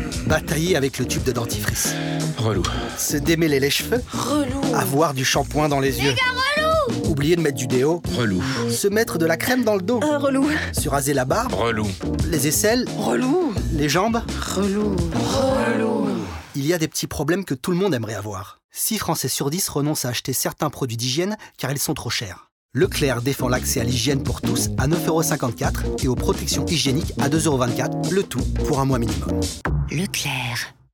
Batailler avec le tube de dentifrice. Relou. Se démêler les cheveux. Relou. Avoir du shampoing dans les yeux. Relou. Oublier de mettre du déo. Relou. Se mettre de la crème dans le dos. Relou. Se raser la barbe. Relou. Les aisselles. Relou. Les jambes. Relou. Relou. Il y a des petits problèmes que tout le monde aimerait avoir. 6 Français sur 10 renoncent à acheter certains produits d'hygiène car ils sont trop chers. Leclerc défend l'accès à l'hygiène pour tous à 9,54 € et aux protections hygiéniques à 2,24 €, le tout pour un mois minimum. Leclerc.